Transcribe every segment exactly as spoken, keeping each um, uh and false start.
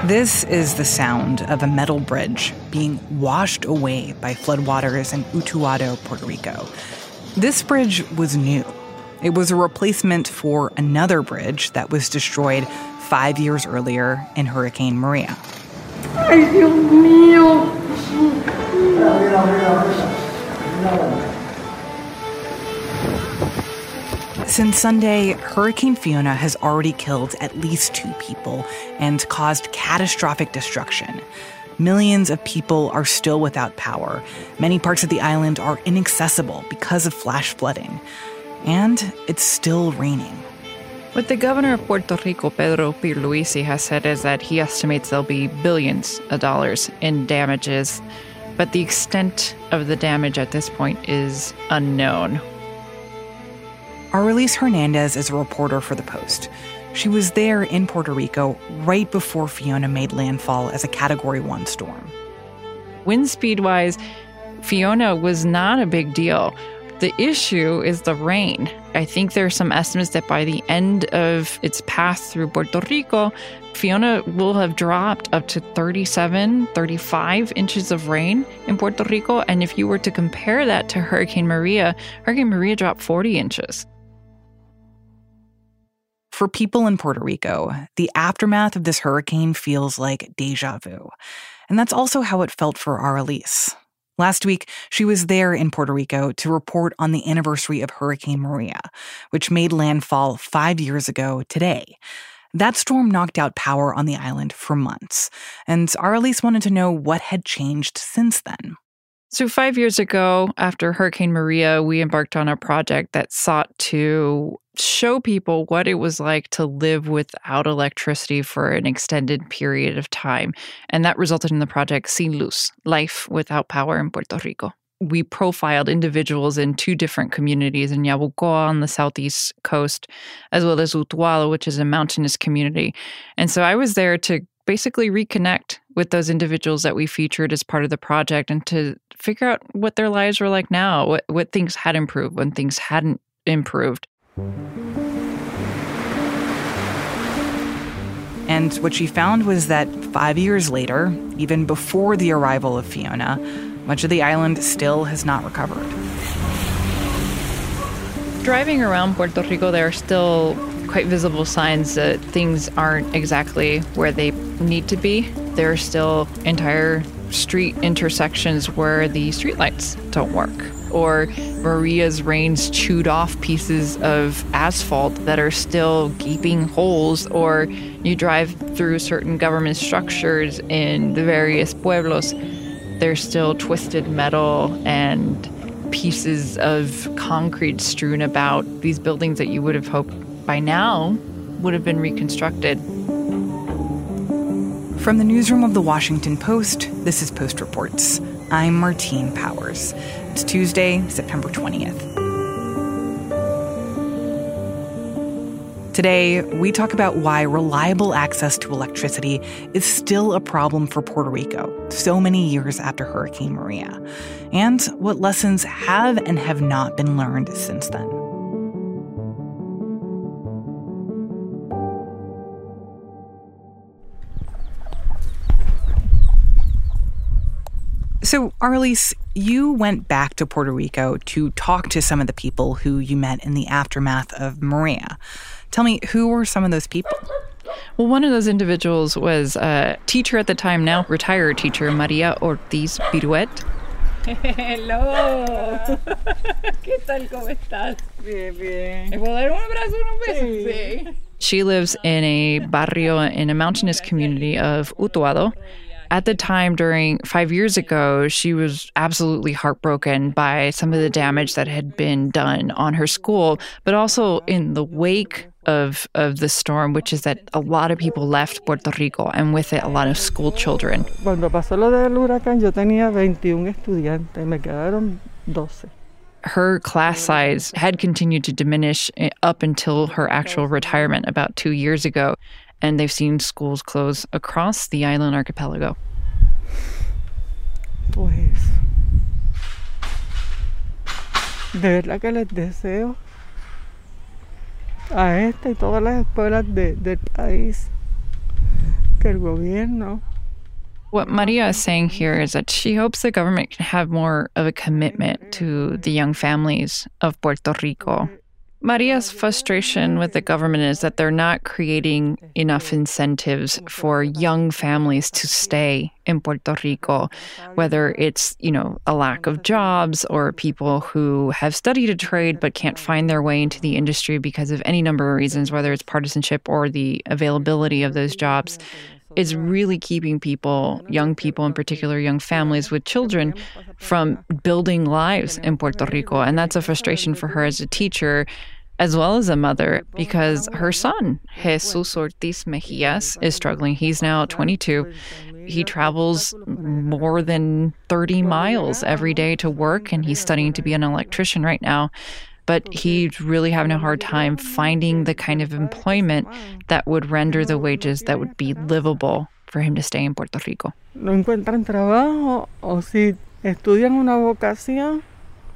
This is the sound of a metal bridge being washed away by floodwaters in Utuado, Puerto Rico. This bridge was new. It was a replacement for another bridge that was destroyed five years earlier in Hurricane Maria. Ay, Dios mío. Since Sunday, Hurricane Fiona has already killed at least two people and caused catastrophic destruction. Millions of people are still without power. Many parts of the island are inaccessible because of flash flooding. And it's still raining. What the governor of Puerto Rico, Pedro Pierluisi, has said is that he estimates there'll be billions of dollars in damages, but the extent of the damage at this point is unknown. Aurelice Hernandez is a reporter for The Post. She was there in Puerto Rico right before Fiona made landfall as a Category one storm. Wind speed-wise, Fiona was not a big deal. The issue is the rain. I think there are some estimates that by the end of its path through Puerto Rico, Fiona will have dropped up to thirty-seven, thirty-five inches of rain in Puerto Rico. And if you were to compare that to Hurricane Maria, Hurricane Maria dropped forty inches. For people in Puerto Rico, the aftermath of this hurricane feels like deja vu. And that's also how it felt for Aurelice. Last week, she was there in Puerto Rico to report on the anniversary of Hurricane Maria, which made landfall five years ago today. That storm knocked out power on the island for months, and Aurelice wanted to know what had changed since then. So five years ago, after Hurricane Maria, we embarked on a project that sought to show people what it was like to live without electricity for an extended period of time. And that resulted in the project Sin Luz, Life Without Power in Puerto Rico. We profiled individuals in two different communities in Yabucoa on the southeast coast, as well as Utuado, which is a mountainous community. And so I was there to basically reconnect with those individuals that we featured as part of the project and to figure out what their lives were like now, what, what things had improved, when things hadn't improved. And what she found was that five years later, even before the arrival of Fiona, much of the island still has not recovered. Driving around Puerto Rico, there are still quite visible signs that things aren't exactly where they need to be. There are still entire street intersections where the streetlights don't work, or Maria's rains chewed off pieces of asphalt that are still gaping holes, or you drive through certain government structures in the various pueblos, there's still twisted metal and pieces of concrete strewn about these buildings that you would have hoped by now would have been reconstructed. From the newsroom of The Washington Post, this is Post Reports. I'm Martine Powers. It's Tuesday, September twentieth. Today, we talk about why reliable access to electricity is still a problem for Puerto Rico so many years after Hurricane Maria, and what lessons have and have not been learned since then. So, Aurelice, you went back to Puerto Rico to talk to some of the people who you met in the aftermath of Maria. Tell me, who were some of those people? Well, one of those individuals was a teacher at the time, now retired teacher, Maria Ortiz Piruet. Hello. ¿Qué tal? ¿Cómo estás? Bien, bien. ¿Me puedo dar un abrazo, un beso? Sí. She lives in a barrio in a mountainous community of Utuado. At the time, during five years ago, she was absolutely heartbroken by some of the damage that had been done on her school, but also in the wake of, of the storm, which is that a lot of people left Puerto Rico, and with it, a lot of school children. Cuando pasó lo del huracán, yo tenía veintiún estudiantes, me quedaron doce. Her class size had continued to diminish up until her actual retirement about two years ago. And they've seen schools close across the island archipelago. Pues, de verdad que les deseo a esta y todas las escuelas de, del país que el gobierno. What Maria is saying here is that she hopes the government can have more of a commitment to the young families of Puerto Rico. Maria's frustration with the government is that they're not creating enough incentives for young families to stay in Puerto Rico, whether it's, you know, a lack of jobs or people who have studied a trade but can't find their way into the industry because of any number of reasons, whether it's partisanship or the availability of those jobs. Is really keeping people, young people in particular, young families with children, from building lives in Puerto Rico. And that's a frustration for her as a teacher, as well as a mother, because her son, Jesus Ortiz Mejias, is struggling. He's now twenty-two. He travels more than thirty miles every day to work, and he's studying to be an electrician right now. But he's really having a hard time finding the kind of employment that would render the wages that would be livable for him to stay in Puerto Rico. No encuentran trabajo, o si estudian una vocación,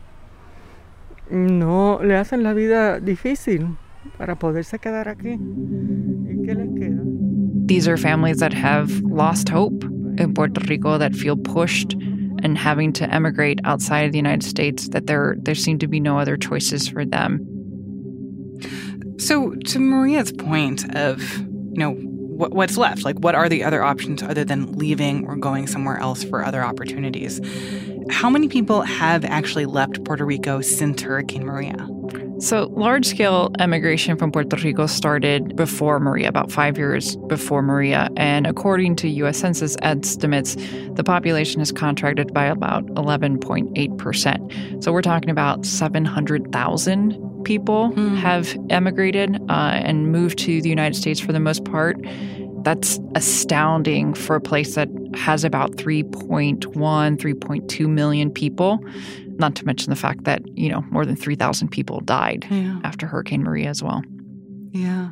no le hacen la vida difícil para poderse quedar aquí. ¿Y qué les queda? These are families that have lost hope in Puerto Rico, that feel pushed and having to emigrate outside of the United States, that there there seem to be no other choices for them. So to Maria's point of, you know, what, what's left? Like, what are the other options other than leaving or going somewhere else for other opportunities? How many people have actually left Puerto Rico since Hurricane Maria? So large-scale emigration from Puerto Rico started before Maria, about five years before Maria. And according to U S Census estimates, the population is contracted by about eleven point eight percent. So we're talking about seven hundred thousand people mm. have emigrated uh, and moved to the United States for the most part. That's astounding for a place that has about three point one, three point two million people. Not to mention the fact that, you know, more than three thousand people died yeah. after Hurricane Maria as well. Yeah.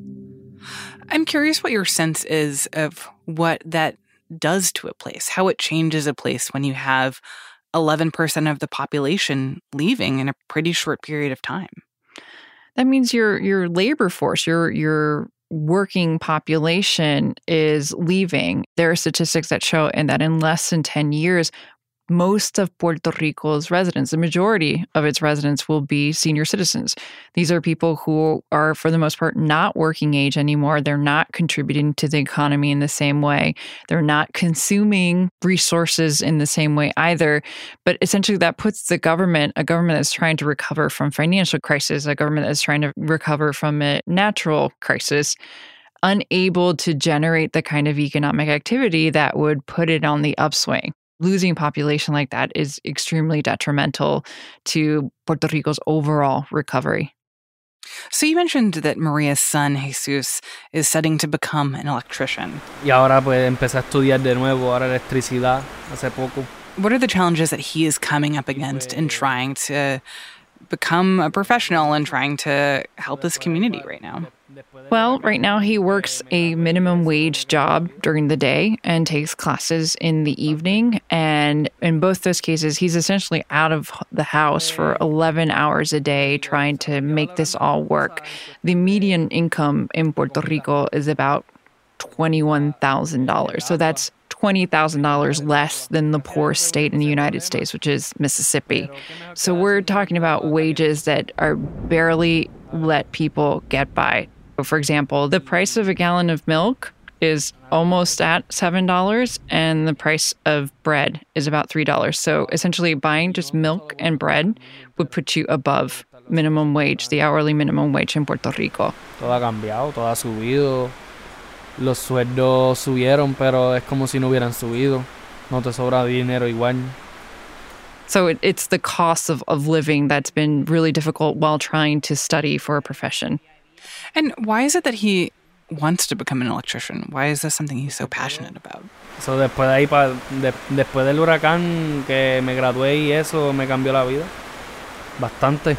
I'm curious what your sense is of what that does to a place, how it changes a place when you have eleven percent of the population leaving in a pretty short period of time. That means your your labor force, your your working population is leaving. There are statistics that show and that in less than ten years, most of Puerto Rico's residents, the majority of its residents, will be senior citizens. These are people who are, for the most part, not working age anymore. They're not contributing to the economy in the same way. They're not consuming resources in the same way either. But essentially, that puts the government, a government that's trying to recover from financial crisis, a government that's trying to recover from a natural crisis, unable to generate the kind of economic activity that would put it on the upswing. Losing population like that is extremely detrimental to Puerto Rico's overall recovery. So you mentioned that Maria's son, Jesus, is studying to become an electrician. Y ahora pues empecé a estudiar de nuevo ahora electricidad hace poco. What are the challenges that he is coming up against in trying to become a professional and trying to help his community right now? Well, right now he works a minimum wage job during the day and takes classes in the evening. And in both those cases, he's essentially out of the house for eleven hours a day trying to make this all work. The median income in Puerto Rico is about twenty-one thousand dollars. So that's twenty thousand dollars less than the poorest state in the United States, which is Mississippi. So we're talking about wages that are barely let people get by. For example, the price of a gallon of milk is almost at seven dollars, and the price of bread is about three dollars. So essentially, buying just milk and bread would put you above minimum wage, the hourly minimum wage in Puerto Rico. Todo ha cambiado, todo ha subido. Los sueldos subieron, pero es como si no hubieran subido. No te sobra dinero igual. So it, it's the cost of, of living that's been really difficult while trying to study for a profession. And why is it that he wants to become an electrician? Why is this something he's so passionate about? So después de ahí pa, de, después del huracán que me gradué y eso me cambió la vida bastante.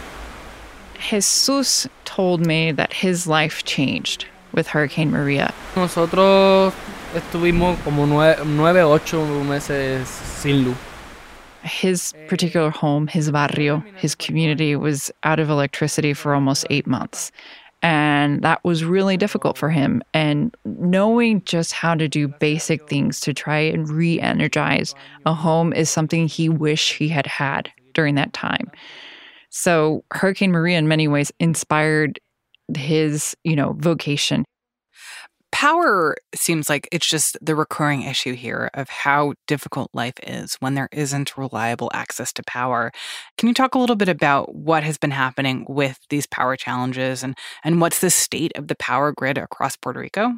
Jesus told me that his life changed with Hurricane Maria. Nosotros estuvimos como nueve, nueve ocho meses sin luz. His particular home, his barrio, his community was out of electricity for almost eight months. And that was really difficult for him. And knowing just how to do basic things to try and re-energize a home is something he wished he had had during that time. So Hurricane Maria in many ways inspired his, you know, vocation. Power seems like it's just the recurring issue here of how difficult life is when there isn't reliable access to power. Can you talk a little bit about what has been happening with these power challenges and, and what's the state of the power grid across Puerto Rico?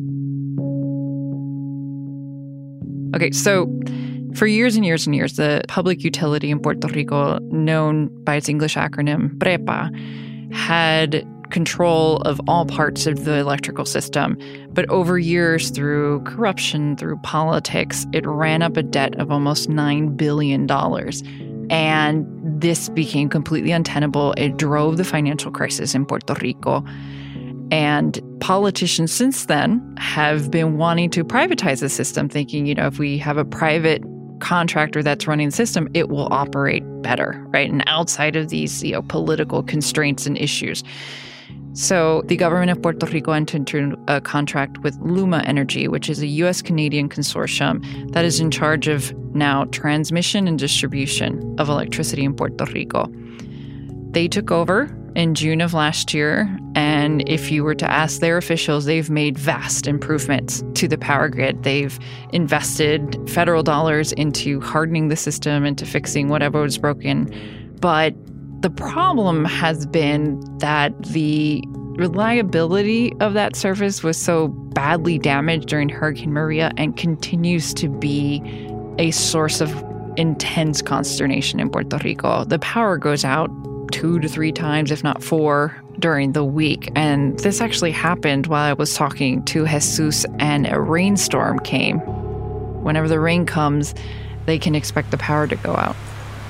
Okay, so for years and years and years, the public utility in Puerto Rico, known by its English acronym PREPA, had control of all parts of the electrical system. But over years, through corruption, through politics, it ran up a debt of almost nine billion dollars. And this became completely untenable. It drove the financial crisis in Puerto Rico. And politicians since then have been wanting to privatize the system, thinking, you know, if we have a private contractor that's running the system, it will operate better, right? And outside of these, you know, political constraints and issues. So the government of Puerto Rico entered into a contract with Luma Energy, which is a U S-Canadian consortium that is in charge of now transmission and distribution of electricity in Puerto Rico. They took over in June of last year, and if you were to ask their officials, they've made vast improvements to the power grid. They've invested federal dollars into hardening the system, into fixing whatever was broken. But the problem has been that the reliability of that service was so badly damaged during Hurricane Maria and continues to be a source of intense consternation in Puerto Rico. The power goes out two to three times, if not four, during the week. And this actually happened while I was talking to Jesus and a rainstorm came. Whenever the rain comes, they can expect the power to go out.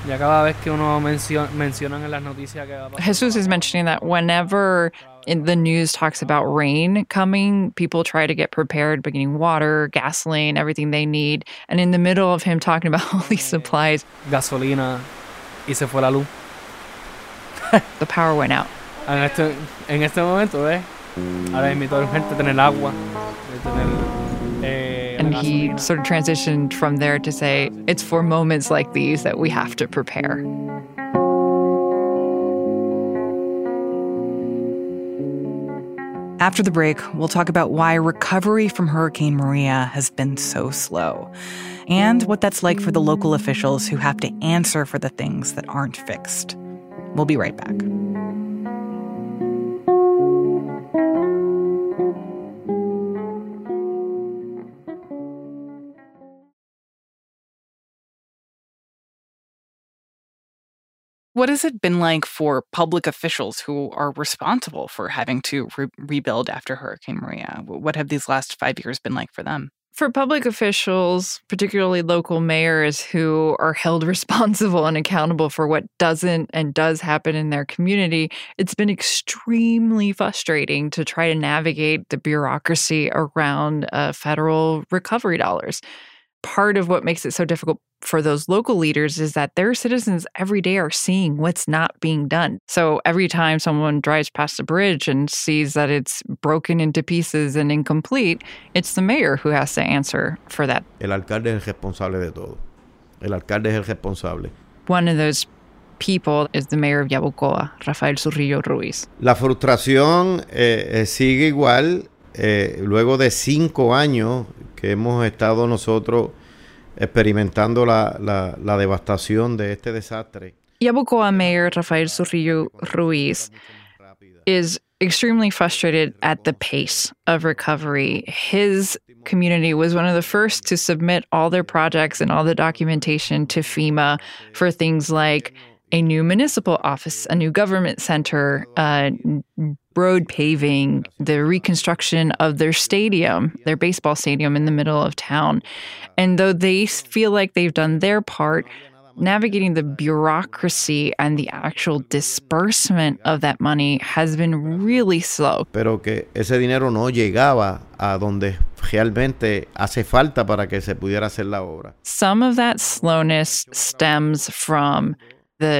Jesus is mentioning that whenever in the news talks about rain coming, people try to get prepared by getting water, gasoline, everything they need. And in the middle of him talking about all these supplies, gasolina, y se fue la luz. The power went out. En este, en este momento, ¿ves? Ahora es mi todo urgente tener agua, tener eh, And he sort of transitioned from there to say, it's for moments like these that we have to prepare. After the break, we'll talk about why recovery from Hurricane Maria has been so slow, and what that's like for the local officials who have to answer for the things that aren't fixed. We'll be right back. What has it been like for public officials who are responsible for having to re- rebuild after Hurricane Maria? What have these last five years been like for them? For public officials, particularly local mayors who are held responsible and accountable for what doesn't and does happen in their community, it's been extremely frustrating to try to navigate the bureaucracy around uh, federal recovery dollars. Part of what makes it so difficult for those local leaders is that their citizens every day are seeing what's not being done. So every time someone drives past a bridge and sees that it's broken into pieces and incomplete, it's the mayor who has to answer for that. El alcalde es el responsable de todo. El alcalde es el responsable. One of those people is the mayor of Yabucoa, Rafael Zurrillo Ruiz. La frustración eh, eh, sigue igual eh, luego de cinco años que hemos estado nosotros experimentando la, la, la devastación de este desastre. Yabucoa Mayor Rafael Zurrillo Ruiz is extremely frustrated at the pace of recovery. His community was one of the first to submit all their projects and all the documentation to FEMA for things like a new municipal office, a new government center, uh, road paving, the reconstruction of their stadium, their baseball stadium in the middle of town. And though they feel like they've done their part, navigating the bureaucracy and the actual disbursement of that money has been really slow. Pero que ese dinero no llegaba a donde realmente hace falta para que se pudiera hacer la obra. Some of that slowness stems from the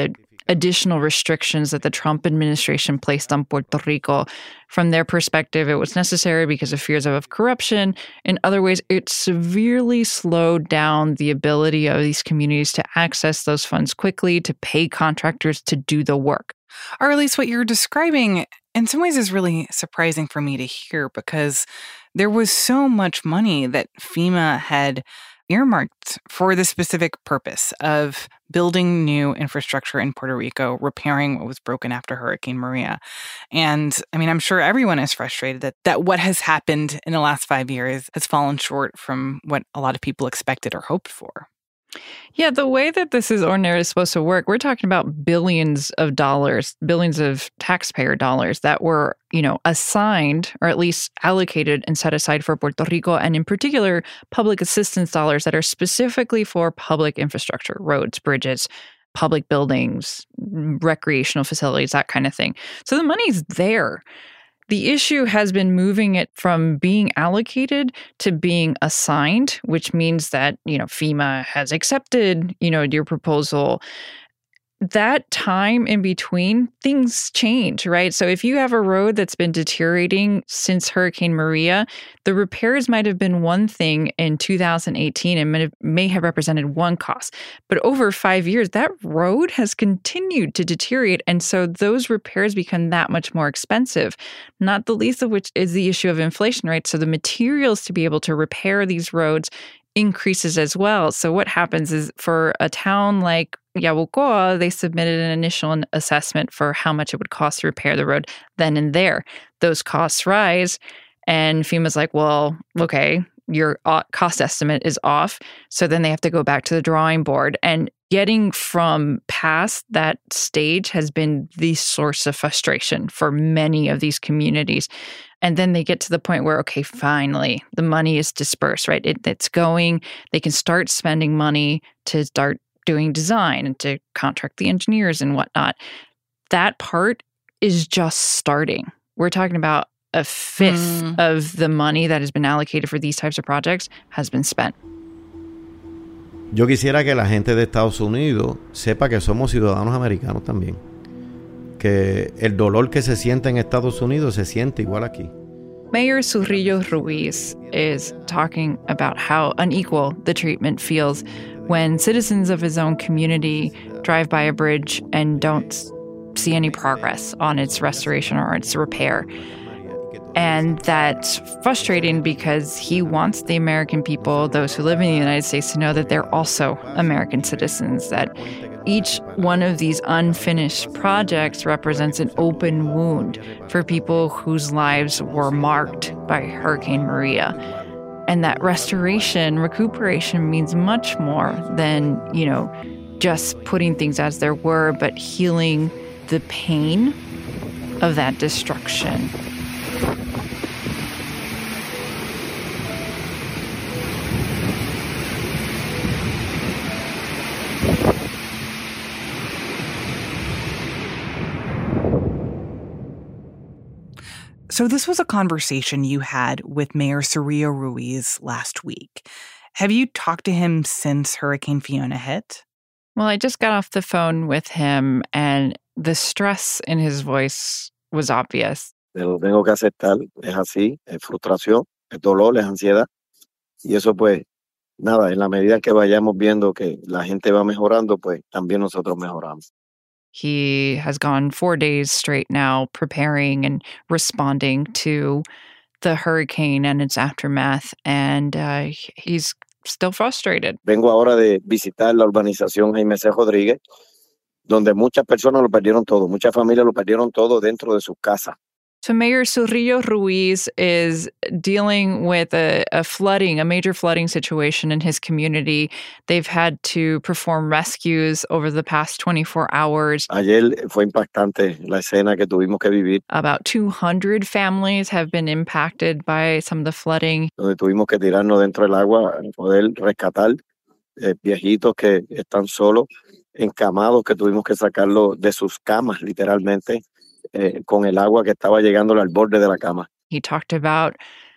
additional restrictions that the Trump administration placed on Puerto Rico. From their perspective, it was necessary because of fears of corruption. In other ways, it severely slowed down the ability of these communities to access those funds quickly, to pay contractors to do the work. Or at least what you're describing in some ways is really surprising for me to hear, because there was so much money that FEMA had earmarked for the specific purpose of building new infrastructure in Puerto Rico, repairing what was broken after Hurricane Maria. And I mean, I'm sure everyone is frustrated that, that what has happened in the last five years has fallen short from what a lot of people expected or hoped for. Yeah, the way that this is ordinarily supposed to work, we're talking about billions of dollars, billions of taxpayer dollars that were, you know, assigned or at least allocated and set aside for Puerto Rico, and in particular, public assistance dollars that are specifically for public infrastructure, roads, bridges, public buildings, recreational facilities, that kind of thing. So the money's there. The issue has been moving it from being allocated to being assigned, which means that, you know, FEMA has accepted, you know, your proposal. That time in between, things change, right? So if you have a road that's been deteriorating since Hurricane Maria, the repairs might have been one thing in two thousand eighteen and may have, may have represented one cost. But over five years, that road has continued to deteriorate. And so those repairs become that much more expensive, not the least of which is the issue of inflation, right? So the materials to be able to repair these roads increases as well. So what happens is for a town like Yabucoa, they submitted an initial assessment for how much it would cost to repair the road then and there. Those costs rise, and FEMA's like, well, okay, your cost estimate is off. So then they have to go back to the drawing board. And getting from past that stage has been the source of frustration for many of these communities. And then they get to the point where, okay, finally, the money is dispersed, right? It, it's going, they can start spending money to start doing design and to contract the engineers and whatnot. That part is just starting. We're talking about a fifth mm. of the money that has been allocated for these types of projects has been spent. Yo quisiera que la gente de Estados Unidos sepa que somos ciudadanos americanos también. Que el dolor que se siente en Estados Unidos se siente igual aquí. Mayor Zurrillo Ruiz is talking about how unequal the treatment feels when citizens of his own community drive by a bridge and don't see any progress on its restoration or its repair. And that's frustrating because he wants the American people, those who live in the United States, to know that they're also American citizens, that each one of these unfinished projects represents an open wound for people whose lives were marked by Hurricane Maria. And that restoration, recuperation means much more than, you know, just putting things as there were, but healing the pain of that destruction. So this was a conversation you had with Mayor Zurrillo Ruiz last week. Have you talked to him since Hurricane Fiona hit? Well, I just got off the phone with him, and the stress in his voice was obvious. Lo tengo que aceptar, es así, es frustración, es dolor, es ansiedad. Y eso pues, nada, en la medida que vayamos viendo que la gente va mejorando, pues también nosotros mejoramos. He has gone four days straight now preparing and responding to the hurricane and its aftermath, and uh, he's still frustrated. Vengo ahora de visitar la urbanización Jaime C. Rodríguez, donde muchas personas lo perdieron todo, muchas familias lo perdieron todo dentro de sus casas. So Mayor Zurrillo Ruiz is dealing with a, a flooding, a major flooding situation in his community. They've had to perform rescues over the past twenty-four hours. Ayer fue impactante la escena que tuvimos que vivir. About two hundred families have been impacted by some of the flooding. Donde tuvimos que tirarnos dentro del agua, poder rescatar eh, viejitos que están solos, encamados, que tuvimos que sacarlos de sus camas, literalmente. Eh, con el agua que estaba llegándole al borde de la cama. He talked about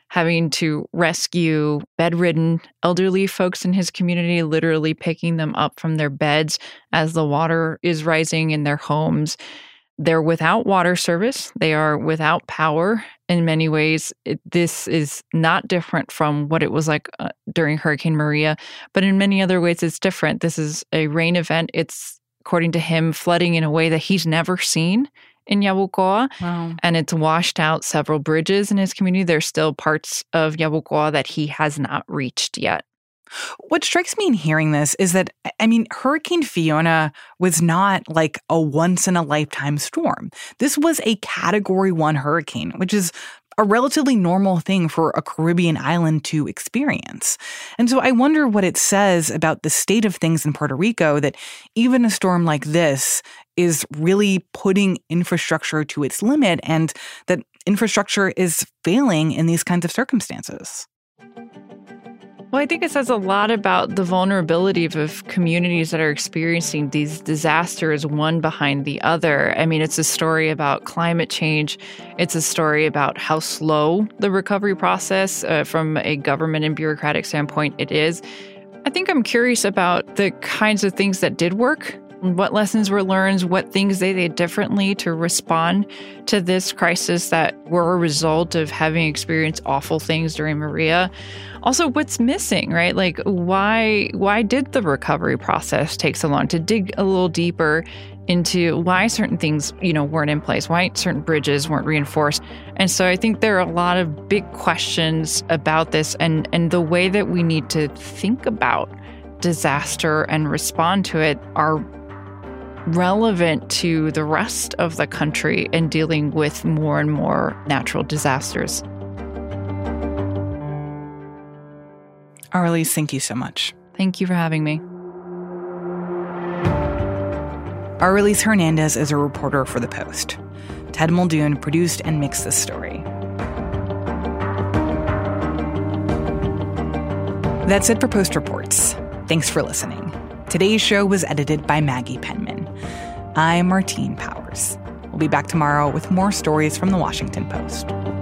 having to rescue bedridden elderly folks in his community, literally picking them up from their beds as the water is rising in their homes. They're without water service. They are without power. In many ways, it, this is not different from what it was like uh, during Hurricane Maria, but in many other ways, it's different. This is a rain event. It's, according to him, flooding in a way that he's never seen in Yabucoa. Wow. And it's washed out several bridges in his community. There's still parts of Yabucoa that he has not reached yet. What strikes me in hearing this is that, I mean, Hurricane Fiona was not like a once-in-a-lifetime storm. This was a Category one hurricane, which is a relatively normal thing for a Caribbean island to experience. And so I wonder what it says about the state of things in Puerto Rico that even a storm like this is really putting infrastructure to its limit and that infrastructure is failing in these kinds of circumstances. Well, I think it says a lot about the vulnerability of, of communities that are experiencing these disasters one behind the other. I mean, it's a story about climate change. It's a story about how slow the recovery process uh, from a government and bureaucratic standpoint it is. I think I'm curious about the kinds of things that did work, what lessons were learned, what things they did differently to respond to this crisis that were a result of having experienced awful things during Maria. Also, what's missing, right? Like, why why did the recovery process take so long? To dig a little deeper into why certain things, you know, weren't in place, why certain bridges weren't reinforced. And so I think there are a lot of big questions about this and, and the way that we need to think about disaster and respond to it are relevant to the rest of the country in dealing with more and more natural disasters. Aurelise, thank you so much. Thank you for having me. Aurelise Hernandez is a reporter for The Post. Ted Muldoon produced and mixed this story. That's it for Post Reports. Thanks for listening. Today's show was edited by Maggie Penman. I'm Martine Powers. We'll be back tomorrow with more stories from The Washington Post.